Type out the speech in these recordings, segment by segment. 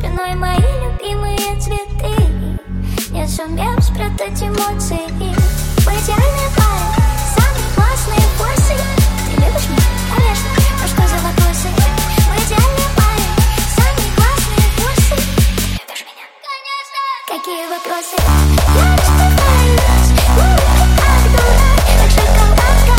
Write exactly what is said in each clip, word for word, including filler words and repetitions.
спиной мои любимые цветы, не сумев спрятать эмоции. Мы идеальная пара, самые классные вкусы. Ты любишь меня? Конечно, но что за вопросы? Мы идеальная пара, самые классные вкусы. Ты любишь меня? Конечно. Какие вопросы? Я распеваю вас, улыбка как дурак, как шоколадка.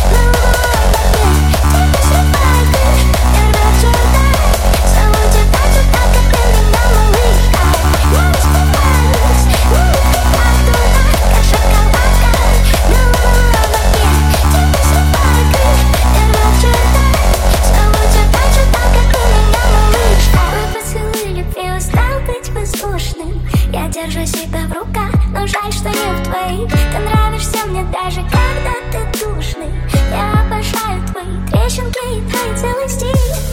Я держу себя в руках, но жаль, что не в твоих. Ты нравишься мне даже когда ты душный. Я обожаю твои трещинки и твои целый стиль.